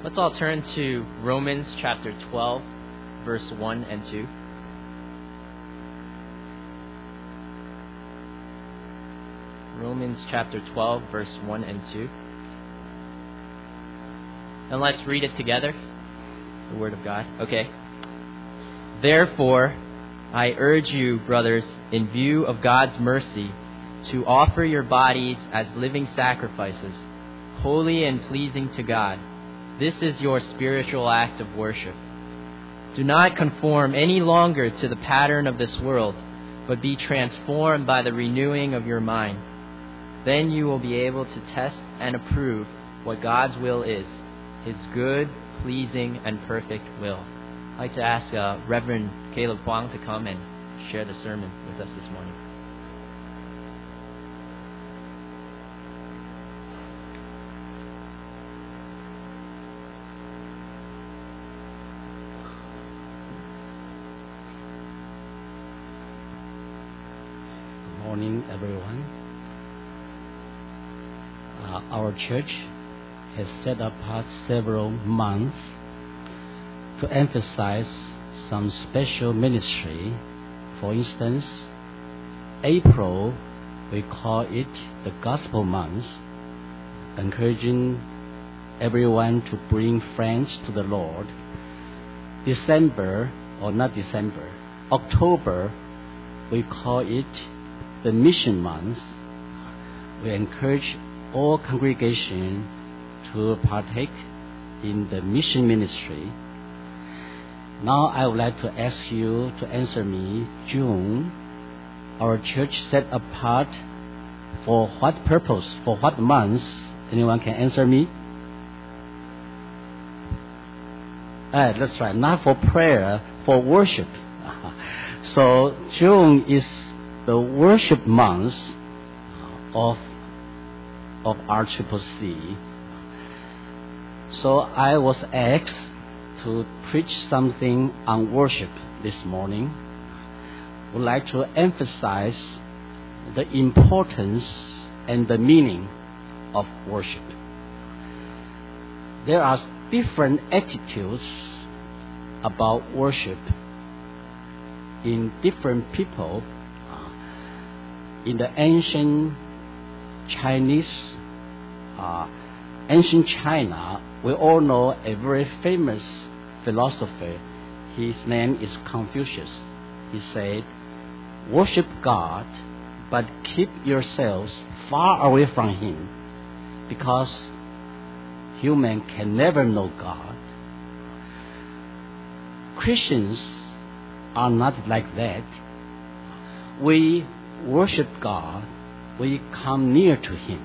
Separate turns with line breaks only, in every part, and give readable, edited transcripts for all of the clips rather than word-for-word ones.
Let's all turn to Romans chapter 12, verse 1 and 2. Romans chapter 12, verse 1 and 2. And let's read it together. The Word of God. Okay. Therefore, I urge you, brothers, in view of God's mercy, to offer your bodies as living sacrifices, holy and pleasing to God. This is your spiritual act of worship. Do not conform any longer to the pattern of this world, but be transformed by the renewing of your mind. Then you will be able to test and approve what God's will is, His good, pleasing, and perfect will. I'd like to ask Reverend Caleb Huang to come and share the sermon with us this morning.
Good morning, everyone. Our church has set apart several months to emphasize some special ministry. For instance, April, we call it the Gospel Month, encouraging everyone to bring friends to the Lord. October, we call it the Mission Month. We encourage all congregation to partake in the mission ministry. Now I would like to ask you to answer me. June, our church set apart for what purpose, for what month? Anyone can answer me? That's right, not for prayer, for worship. So June is the worship month of RCCC. So I was asked to preach something on worship this morning. I would like to emphasize the importance and the meaning of worship. There are different attitudes about worship in different people. In the ancient China, we all know a very famous philosopher. His name is Confucius. He said, worship God, but keep yourselves far away from Him, because human can never know God. Christians are not like that. We worship God. We come near to Him.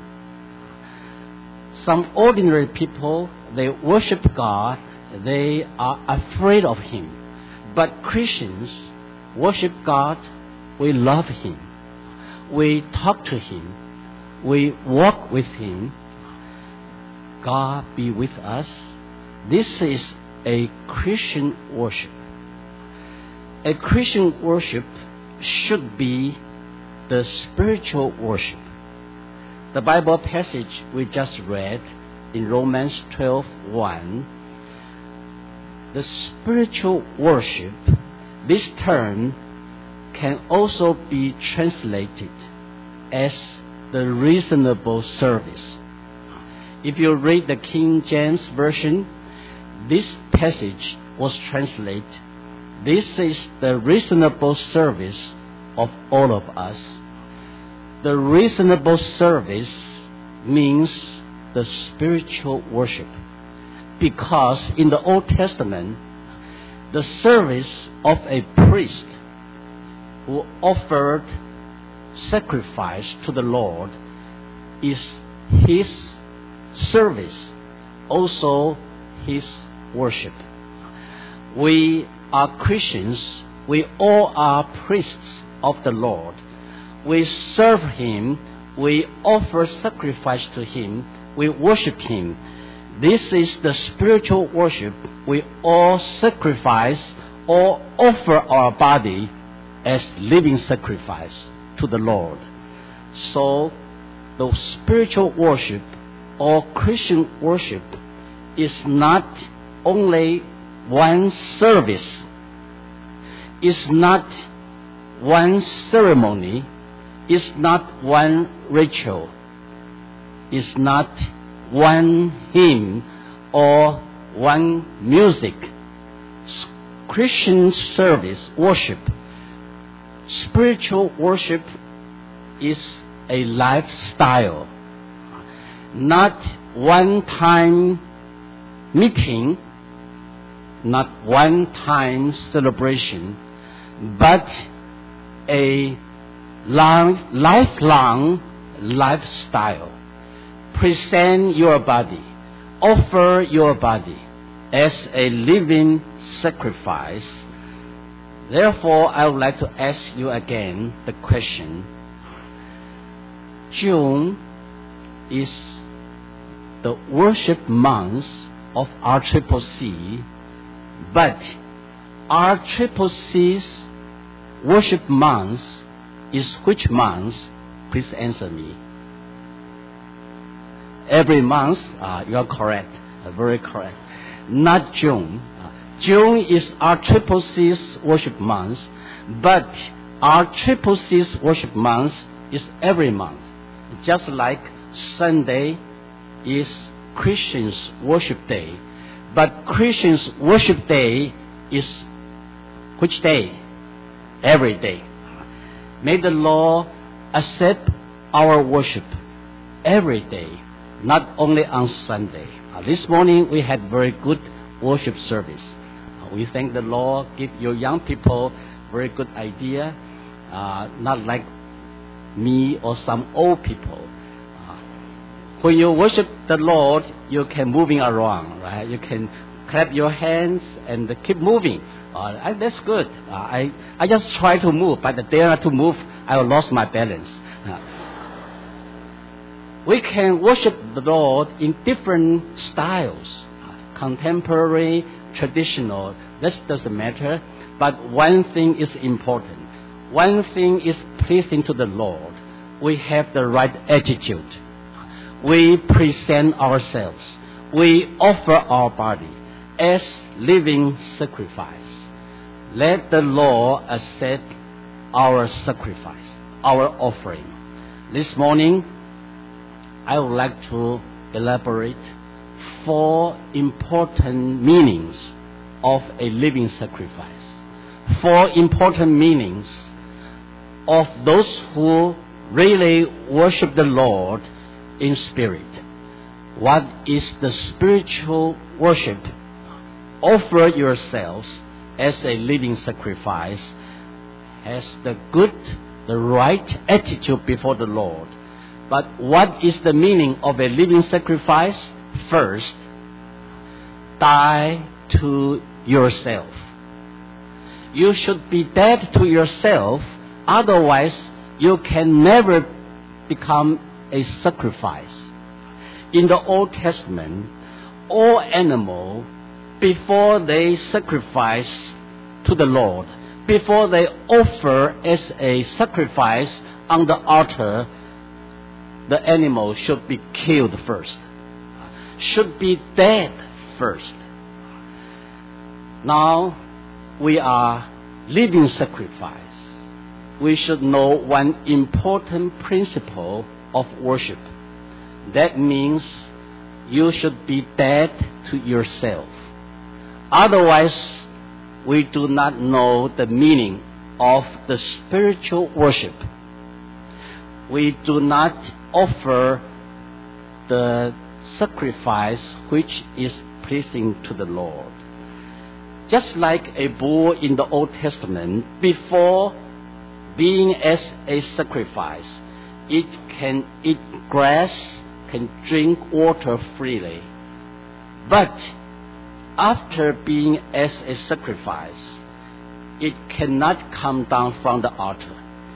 Some ordinary people, they worship God, they are afraid of Him. But Christians worship God, we love Him. We talk to Him. We walk with Him. God be with us. This is a Christian worship. A Christian worship should be the spiritual worship. The Bible passage we just read in Romans 12:1, the spiritual worship, this term can also be translated as the reasonable service. If you read the King James Version, this passage was translated, this is the reasonable service of all of us. The reasonable service means the spiritual worship, because in the Old Testament, the service of a priest who offered sacrifice to the Lord is his service, also his worship. We are Christians. We all are priests of the Lord. We serve Him. We offer sacrifice to Him. We worship Him. This is the spiritual worship. We all sacrifice or offer our body as living sacrifice to the Lord. So the spiritual worship or Christian worship is not only one service, it's not one ceremony, it's not one ritual, it's not one hymn or one music. Christian service, worship, spiritual worship is a lifestyle, not one-time meeting, not one-time celebration, but a lifelong lifestyle. Present your body, offer your body as a living sacrifice. Therefore, I would like to ask you again the question. June is the worship month of RCCC, but RCCC's worship month is which month? Please answer me. Every month, you are correct, very correct. Not June. June is RCCC's worship month, but RCCC's worship month is every month. Just like Sunday is Christians' worship day, but Christians' worship day is which day? Every day. May the Lord accept our worship every day, not only on Sunday. This morning we had very good worship service. We thank the Lord, give your young people very good idea, not like me or some old people. When you worship the Lord, you can moving around, right? You can clap your hands and keep moving. That's good. I just try to move, but the dare to move, I lost my balance. We can worship the Lord in different styles, contemporary, traditional. This doesn't matter. But one thing is important. One thing is pleasing to the Lord. We have the right attitude. We present ourselves. We offer our body as living sacrifice. Let the Lord accept our sacrifice, our offering. This morning, I would like to elaborate 4 important meanings of a living sacrifice. 4 important meanings of those who really worship the Lord in spirit. What is the spiritual worship? Offer yourselves as a living sacrifice, as the good, the right attitude before the Lord. But what is the meaning of a living sacrifice? First, die to yourself. You should be dead to yourself, otherwise you can never become a sacrifice. In the Old Testament, all animals, before they sacrifice to the Lord, before they offer as a sacrifice on the altar, the animal should be killed first, should be dead first. Now we are living sacrifice. We should know one important principle of worship. That means you should be dead to yourself. Otherwise, we do not know the meaning of the spiritual worship. We do not offer the sacrifice which is pleasing to the Lord. Just like a bull in the Old Testament, before being as a sacrifice, it can eat grass, can drink water freely. But after being as a sacrifice, it cannot come down from the altar.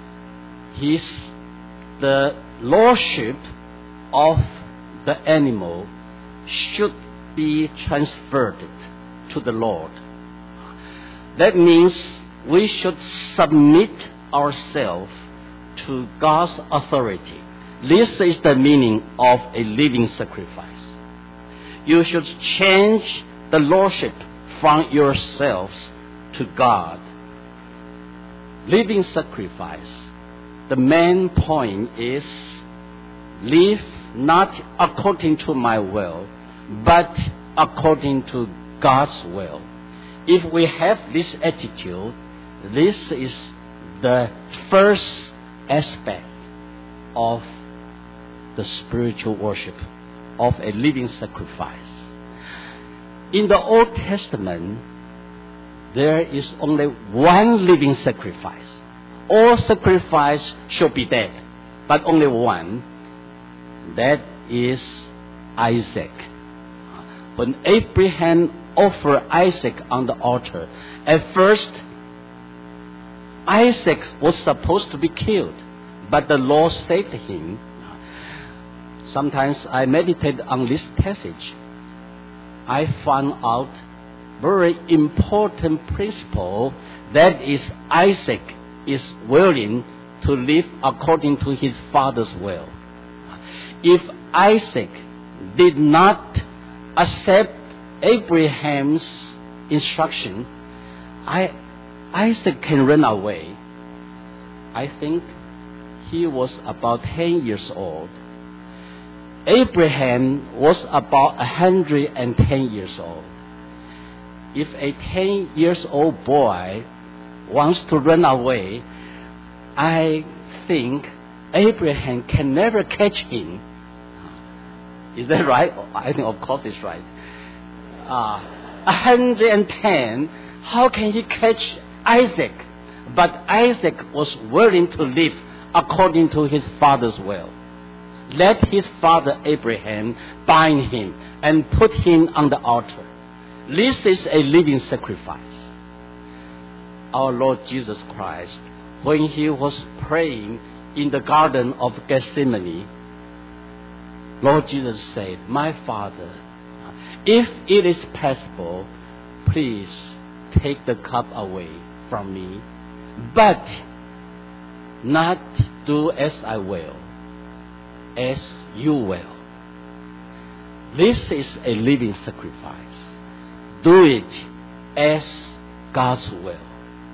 The lordship of the animal should be transferred to the Lord. That means we should submit ourselves to God's authority. This is the meaning of a living sacrifice. You should change the lordship from yourselves to God. Living sacrifice. The main point is, live not according to my will, but according to God's will. If we have this attitude, this is the first aspect of the spiritual worship of a living sacrifice. In the Old Testament, there is only one living sacrifice. All sacrifice should be dead, but only one. That is Isaac. When Abraham offered Isaac on the altar, at first Isaac was supposed to be killed, but the Lord saved him. Sometimes I meditate on this passage. I found out very important principle, that is, Isaac is willing to live according to his father's will. If Isaac did not accept Abraham's instruction, Isaac can run away. I think he was about 10 years old. Abraham was about 110 years old. If a 10 years old boy wants to run away, I think Abraham can never catch him. Is that right? I think of course it's right. 110, how can he catch Isaac? But Isaac was willing to live according to his father's will. Let his father Abraham bind him and put him on the altar. This is a living sacrifice. Our Lord Jesus Christ, when he was praying in the Garden of Gethsemane, Lord Jesus said, "My Father, if it is possible, please take the cup away from me, but not do as I will, as you will." This is a living sacrifice. Do it as God's will.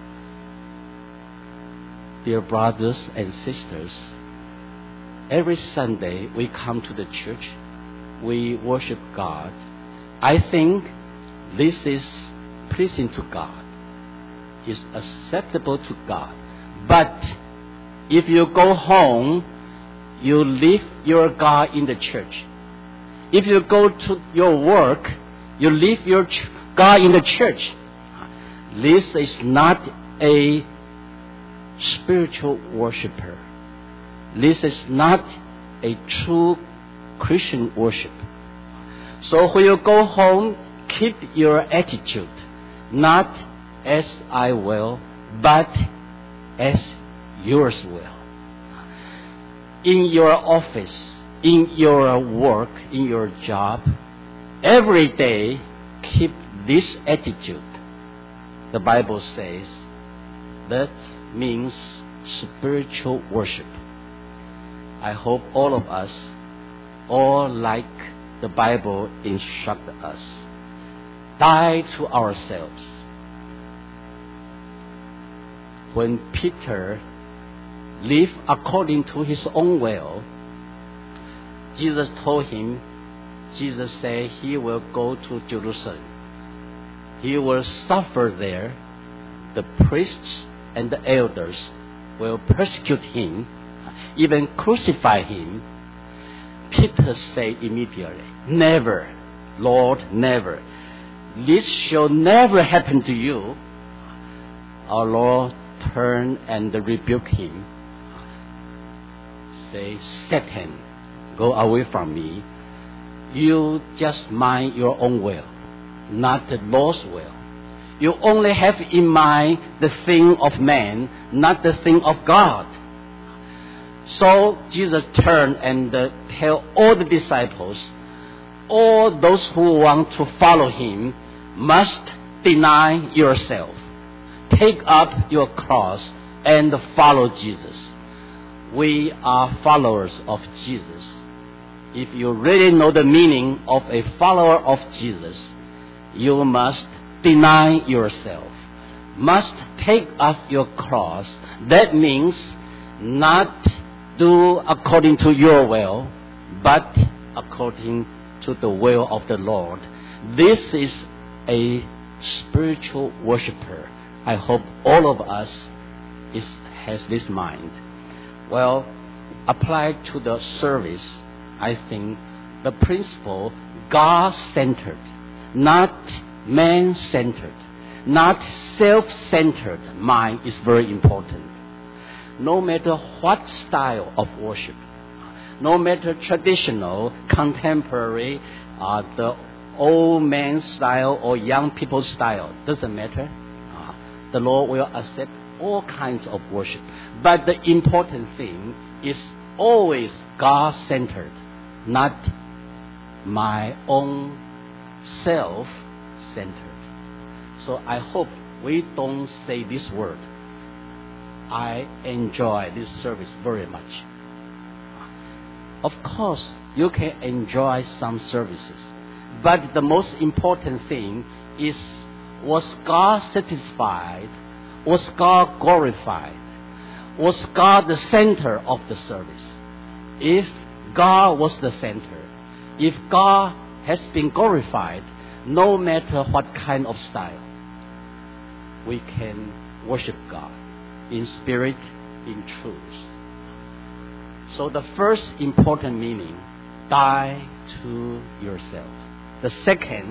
Dear brothers and sisters, every Sunday we come to the church, we worship God. I think this is pleasing to God, is acceptable to God. But if you go home, you leave your God in the church. If you go to your work, you leave your God in the church. This is not a spiritual worshiper. This is not a true Christian worship. So when you go home, keep your attitude, not as I will, but as yours will. In your office, in your work, in your job, every day keep this attitude. The Bible says that means spiritual worship. I hope all of us, all like the Bible instructs us, die to ourselves. When Peter lived according to his own will, Jesus told him, Jesus said he will go to Jerusalem. He will suffer there. The priests and the elders will persecute him, even crucify him. Peter said immediately, "Never, Lord, never. This shall never happen to you." Our Lord turned and rebuked him. Say, "Satan, go away from me. You just mind your own will, not the Lord's will. You only have in mind the thing of man, not the thing of God." So Jesus turned and tell all the disciples, all those who want to follow him must deny yourself. Take up your cross and follow Jesus. We are followers of Jesus. if you really know the meaning of a follower of Jesus, you must deny yourself, must take up your cross. That means not do according to your will, but according to the will of the Lord. This is a spiritual worshiper. I hope all of us has this mind. Well, applied to the service, I think the principle God-centered, not man-centered, not self-centered mind is very important. No matter what style of worship, no matter traditional, contemporary, the old man style or young people style, doesn't matter. The Lord will accept all kinds of worship. But the important thing is always God-centered, not my own self-centered. So I hope we don't say this word. I enjoy this service very much. Of course, you can enjoy some services, but the most important thing is, was God satisfied? Was God glorified? Was God the center of the service? If God was the center, if God has been glorified, no matter what kind of style, we can worship God in spirit, in truth. So the first important meaning, die to yourself. The second,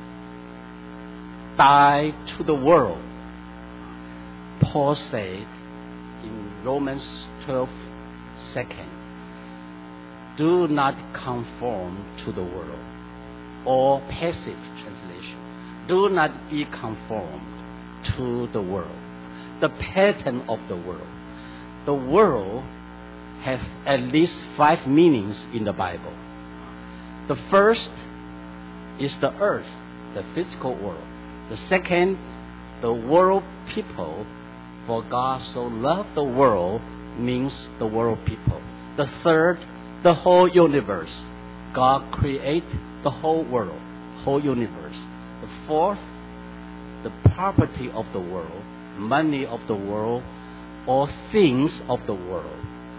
die to the world. Paul said in Romans 12:2, do not conform to the world. Or passive translation, do not be conformed to the world, the pattern of the world. The world has at least 5 meanings in the Bible. The first is the earth, the physical world. The second, the world people. For God so loved the world means the world people. The third, the whole universe. God created the whole world, whole universe. The fourth, the property of the world, money of the world, or things of the world.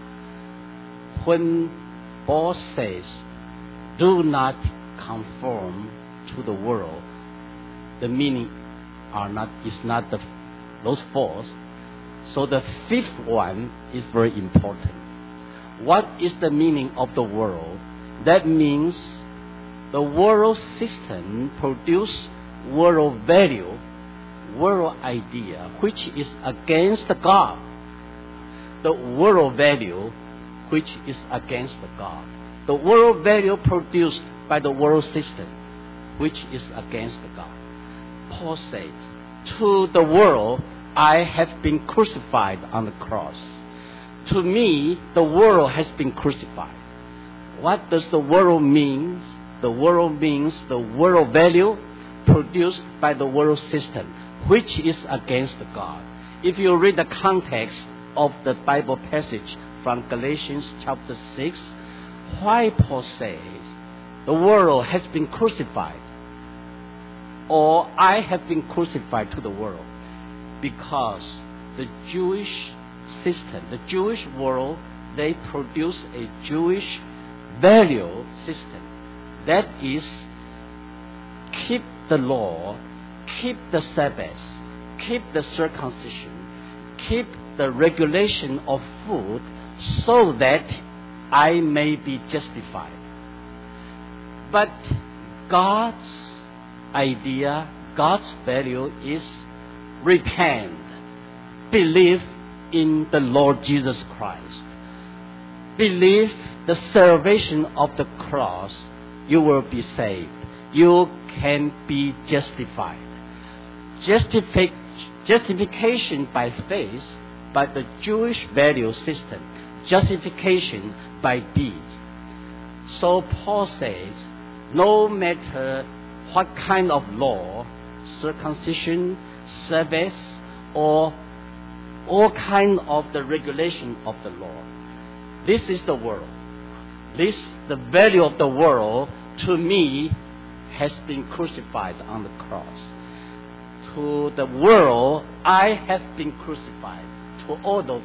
When Paul says, do not conform to the world, the meaning is not those four. So the fifth one is very important. What is the meaning of the world? That means the world system produces world value, world idea, which is against God. The world value, which is against God. The world value produced by the world system, which is against God. Paul says, to the world, I have been crucified on the cross. To me, the world has been crucified. What does the world mean? The world means the world value produced by the world system, which is against God. If you read the context of the Bible passage from Galatians chapter 6, why Paul says the world has been crucified, or I have been crucified to the world, because the Jewish system, the Jewish world, they produce a Jewish value system. That is, keep the law, keep the Sabbath, keep the circumcision, keep the regulation of food, so that I may be justified. But God's idea, God's value is repent, believe in the Lord Jesus Christ, believe the salvation of the cross, you will be saved. You can be justified. Justification by faith, by the Jewish value system. Justification by deeds. So Paul says, no matter what kind of law, circumcision, Sabbath, or all kind of the regulation of the law, this is the world. the value of the world, to me, has been crucified on the cross. To the world, I have been crucified. To all those.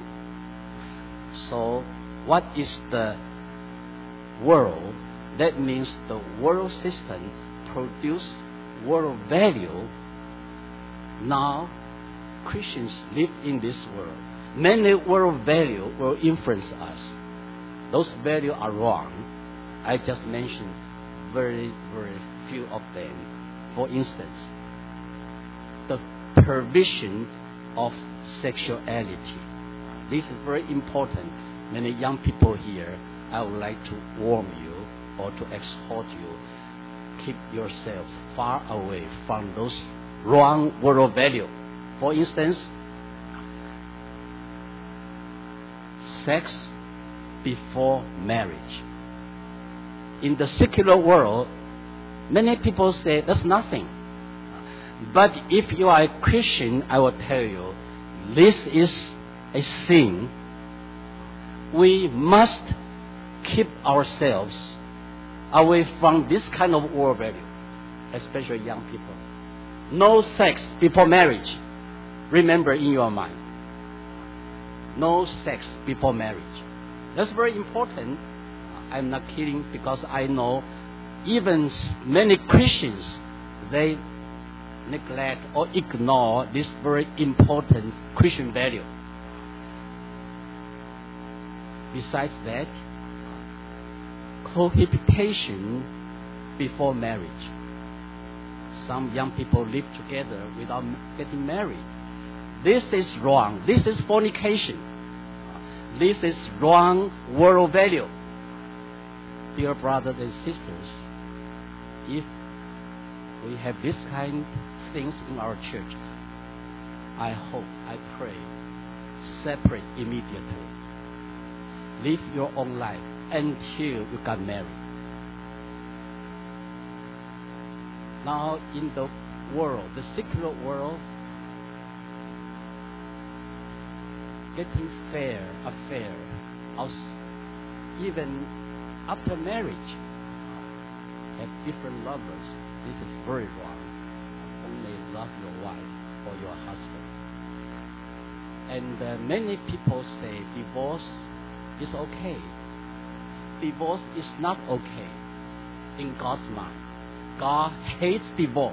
So, what is the world? That means the world system produce world value. Now, Christians live in this world. Many world value will influence us. Those values are wrong. I just mentioned very, very few of them. For instance, the provision of sexuality. This is very important. Many young people here, I would like to warn you or to exhort you, keep yourselves far away from those wrong world values. For instance, sex before marriage. In the secular world, many people say that's nothing. But if you are a Christian, I will tell you, this is a sin. We must keep ourselves away from this kind of world value, especially young people. No sex before marriage. Remember in your mind. No sex before marriage. That's very important. I'm not kidding, because I know even many Christians, they neglect or ignore this very important Christian value. Besides that, cohabitation before marriage. Some young people live together without getting married. This is wrong. This is fornication. This is wrong world value. Dear brothers and sisters, if we have this kind of things in our church, I hope, I pray, separate immediately. Live your own life until you got married. Now in the world, the secular world, getting affair, even after marriage, have different lovers. This is very wrong. Only love your wife or your husband. And many people say divorce is okay. Divorce is not okay in God's mind. God hates divorce.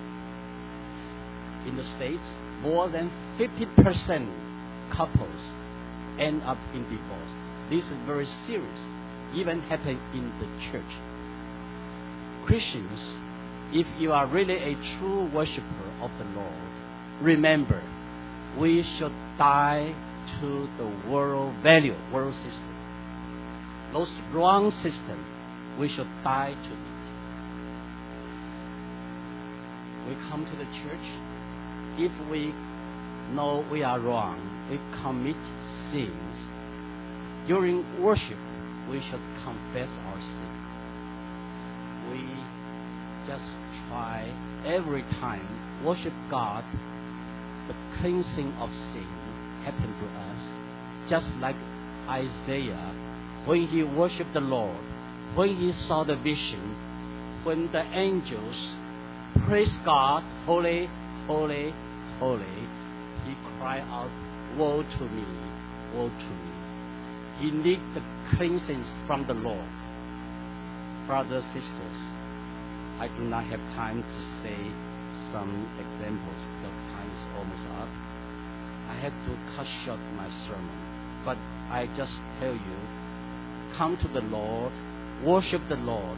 In the States, more than 50% couples end up in divorce. This is very serious. Even happen in the church. Christians, if you are really a true worshiper of the Lord, remember, we should die to the world value, world system. Those wrong systems, we should die to it. We come to the church. If we know we are wrong, we commit sins. During worship, we should confess our sin. We just try every time worship God. The cleansing of sin happened to us, just like Isaiah when he worshipped the Lord, when he saw the vision, when the angels praised God, holy, holy, holy, he cried out, woe to me, woe to me. He needs the cleansing from the Lord. Brothers, sisters, I do not have time to say some examples because time is almost up. I have to cut short my sermon. But I just tell you, come to the Lord, worship the Lord,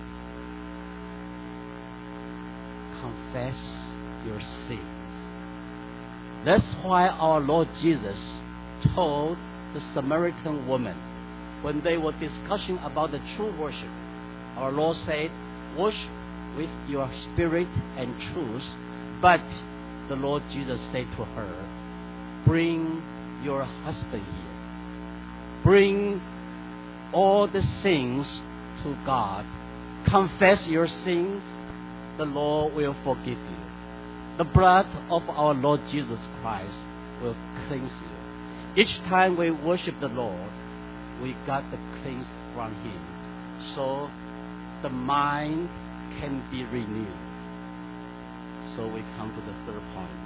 confess your sins. That's why our Lord Jesus told the Samaritan woman, when they were discussing about the true worship, our Lord said, worship with your spirit and truth. But the Lord Jesus said to her, bring your husband here. Bring all the sins to God. Confess your sins. The Lord will forgive you. The blood of our Lord Jesus Christ will cleanse you. Each time we worship the Lord, we got the cleanse from Him. so the mind can be renewed. So we come to the third point.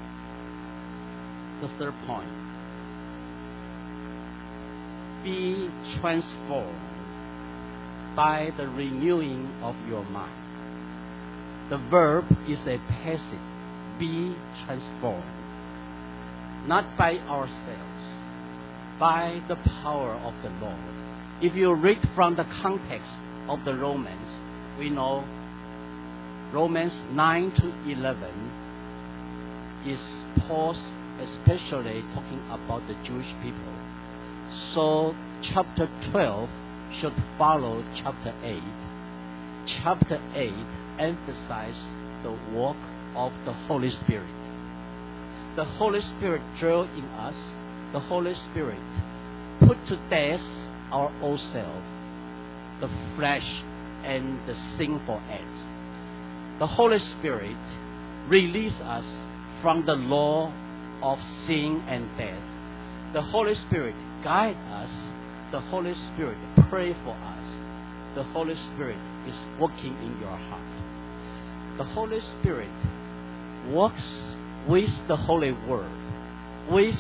The third point. Be transformed by the renewing of your mind. The verb is a passive. Be transformed. Not by ourselves, by the power of the Lord. If you read from the context of the Romans, we know Romans 9 to 11 is Paul's especially talking about the Jewish people. So chapter 12 should follow chapter 8. Chapter 8 emphasizes the work of the Holy Spirit. The Holy Spirit dwells in us. The Holy Spirit put to death our old self, the flesh and the sinful acts. The Holy Spirit releases us from the law of sin and death. The Holy Spirit guides us. The Holy Spirit prays for us. The Holy Spirit is working in your heart. The Holy Spirit works with the Holy Word, with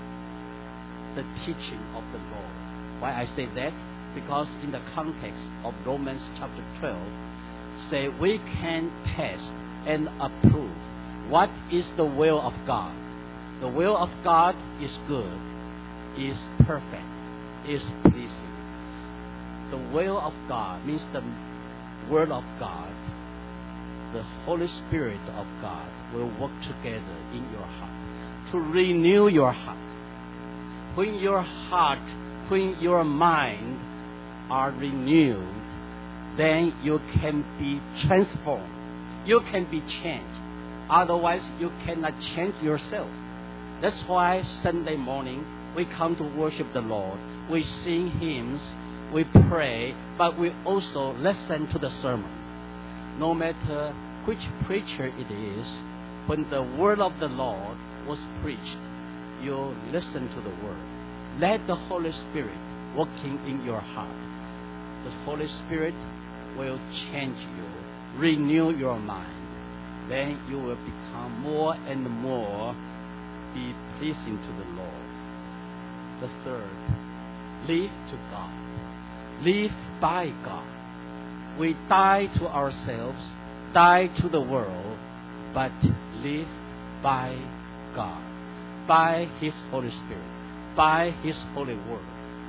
the teaching of the Lord. Why I say that? Because in the context of Romans chapter 12, say we can test and approve what is the will of God. The will of God is good, is perfect, is pleasing. The will of God means the Word of God. The Holy Spirit of God will work together in your heart to renew your heart. When your heart, when your mind are renewed, then you can be transformed. You can be changed. Otherwise, you cannot change yourself. That's why Sunday morning we come to worship the Lord. We sing hymns, we pray, but we also listen to the sermon. No matter which preacher it is, when the word of the Lord was preached, you listen to the word. Let the Holy Spirit working in your heart. The Holy Spirit will change you, renew your mind. Then you will become more and more be pleasing to the Lord. The third, live to God. Live by God. We die to ourselves, die to the world, but live by God, by His Holy Spirit, by His Holy Word.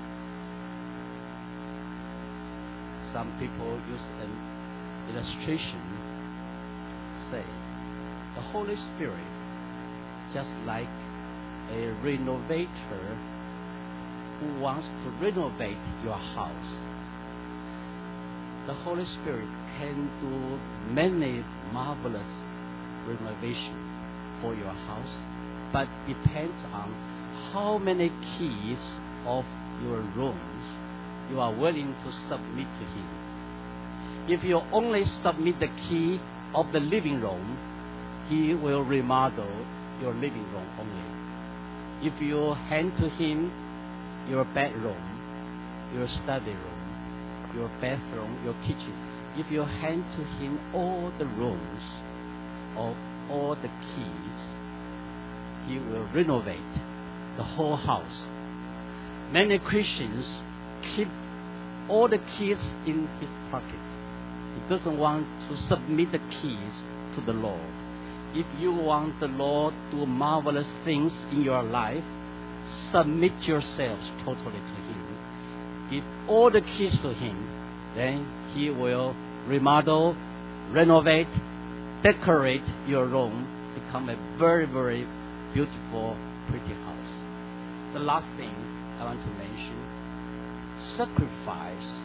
Some people use an illustration, say, the Holy Spirit, just like a renovator who wants to renovate your house. The Holy Spirit can do many marvelous renovation for your house, but depends on how many keys of your rooms you are willing to submit to Him. If you only submit the key of the living room, He will remodel your living room only. If you hand to Him your bedroom, your study room, your bathroom, your kitchen, if you hand to Him all the rooms of all the keys, He will renovate the whole house. Many Christians keep all the keys in his pocket. He doesn't want to submit the keys to the Lord. If you want the Lord to do marvelous things in your life, submit yourselves totally to Him. Give all the keys to Him, then He will remodel, renovate, decorate your room, become a very, very beautiful, pretty house. The last thing I want to mention, sacrifice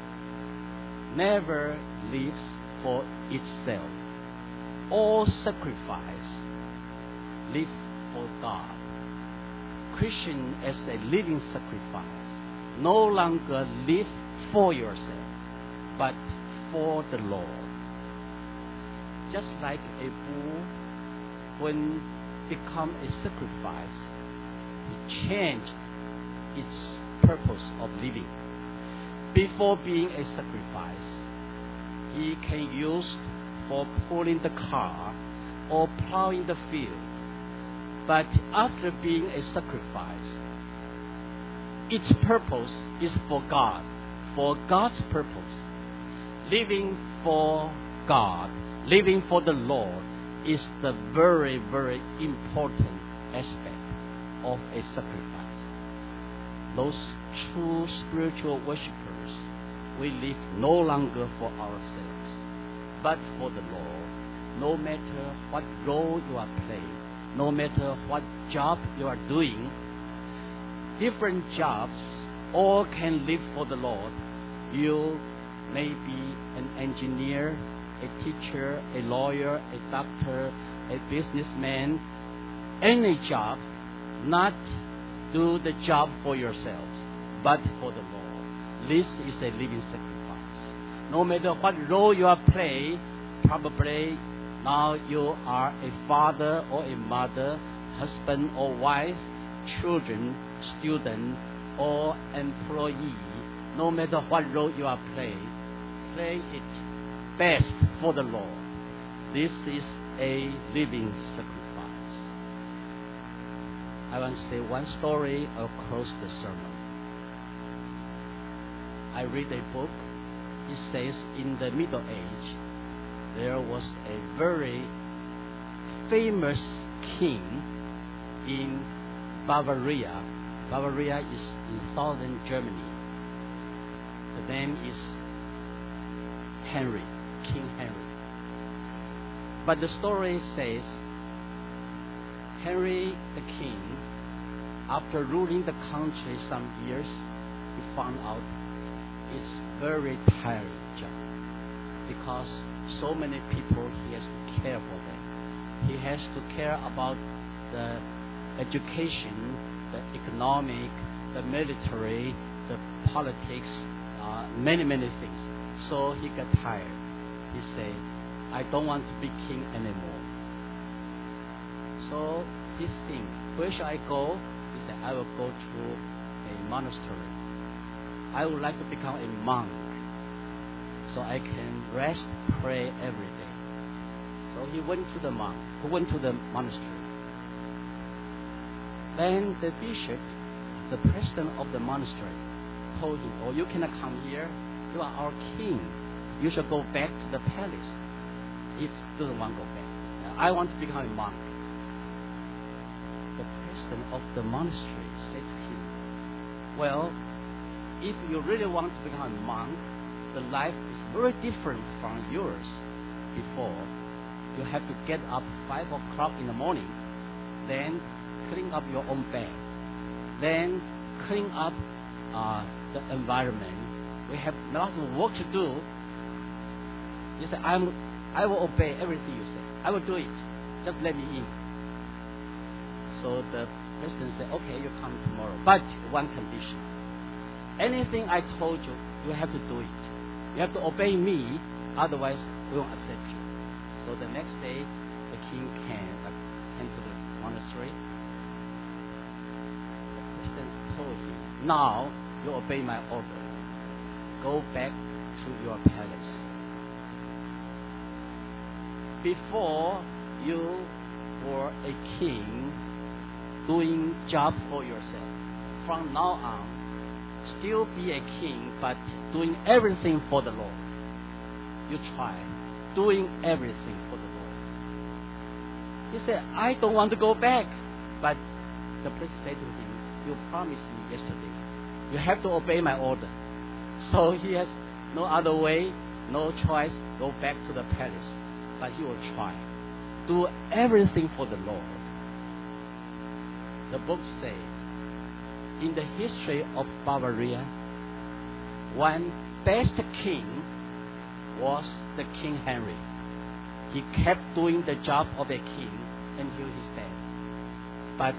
never lives for itself. All sacrifice live for God. Christian as a living sacrifice no longer live for yourself, but for the Lord. Just like a bull, when become a sacrifice, it changed its purpose of living. before being a sacrifice, he can use for pulling the car or plowing the field. But after being a sacrifice, its purpose is for God, for God's purpose. Living for God, living for the Lord is the very, very important aspect of a sacrifice. Those true spiritual worshippers, we live no longer for ourselves, but for the Lord. No matter what role you are playing, no matter what job you are doing, different jobs all can live for the Lord. You may be an engineer, a teacher, a lawyer, a doctor, a businessman, any job, not do the job for yourselves, but for the Lord. This is a living sacrifice. No matter what role you are playing, probably now you are a father or a mother, husband or wife, children, student, or employee. No matter what role you are playing, play it best for the Lord. This is a living sacrifice. I want to say one story across the sermon. I read a book. It says in the Middle Age, there was a very famous king in Bavaria. Bavaria is in southern Germany. The name is Henry, King Henry. But the story says Henry the king, after ruling the country some years, he found out it's very tiring job because so many people he has to care for them. He has to care about the education, the economic, the military, the politics, many things. So he got tired. He said, I don't want to be king anymore. So he thinks, where shall I go? He said, I will go to a monastery. I would like to become a monk so I can rest, pray every day. So he went to the monastery. Then the bishop, the president of the monastery, told him, oh, you cannot come here. You are our king. You should go back to the palace. He doesn't want to go back. I want to become a monk. The president of the monastery said to him, well, if you really want to become a monk, the life is very different from yours before. You have to get up 5 o'clock in the morning, then clean up your own bed, then clean up the environment. We have lots of work to do. You say, I will obey everything you say. I will do it. Just let me in. So the president said, okay, you come tomorrow. But one condition. Anything I told you, you have to do it. You have to obey me, otherwise we won't accept you. So the next day, the king came to the monastery. The president told him, now you obey my order. Go back to your palace. Before you were a king doing job for yourself. From now on, still be a king, but doing everything for the Lord. You try doing everything for the Lord. He said, I don't want to go back. But the priest said to him, you promised me yesterday. You have to obey my order. So he has no other way, no choice, go back to the palace. But he will try. Do everything for the Lord. The book says, in the history of Bavaria, one best king was the King Henry. He kept doing the job of a king until his death. But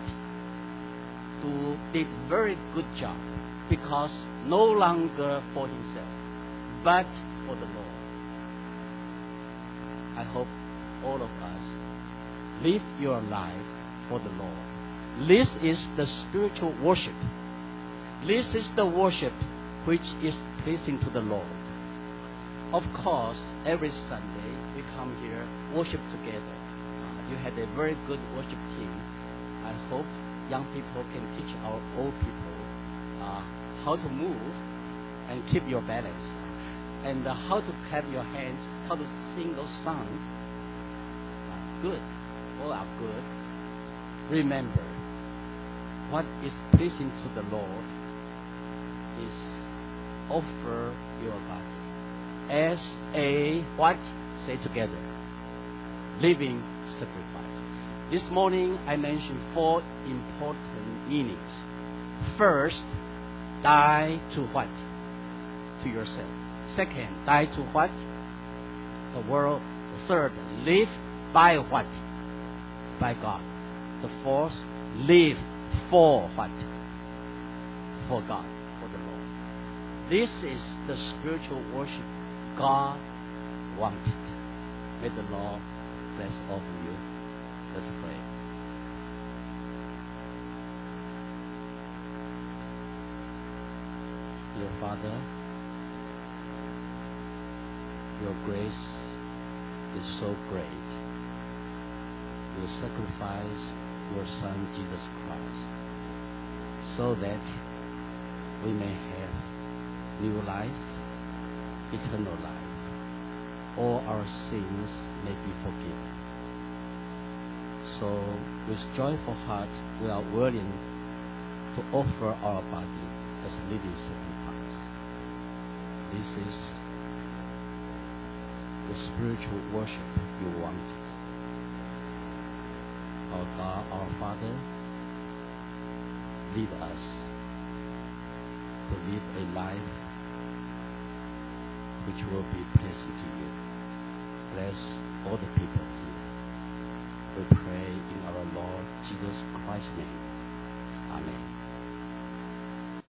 did very good job because no longer for himself, but for the Lord. I hope all of us live your life for the Lord. This is the spiritual worship. This is the worship which is pleasing to the Lord. Of course, every Sunday we come here, worship together. You had a very good worship team. I hope young people can teach our old people how to move and keep your balance, and how to clap your hands, how to sing those songs. Good. All are good. Remember, what is pleasing to the Lord is offer your body as a what? Say together. Living sacrifice. This morning I mentioned 4 important meanings. First, die to what? To yourself. Second, die to what? The world. Third, live by what? By God. The fourth, live for what? For God, for the Lord. This is the spiritual worship God wanted. May the Lord bless all of you. Let's pray. Dear Father, your grace is so great. You sacrifice your Son, Jesus Christ, so that we may have new life, eternal life. All our sins may be forgiven. So, with joyful heart, we are willing to offer our body as living sacrifice. This is the spiritual worship you wanted. Our God, our Father, lead us to live a life which will be pleasing to you. Bless all the people here. We pray in our Lord Jesus Christ's name.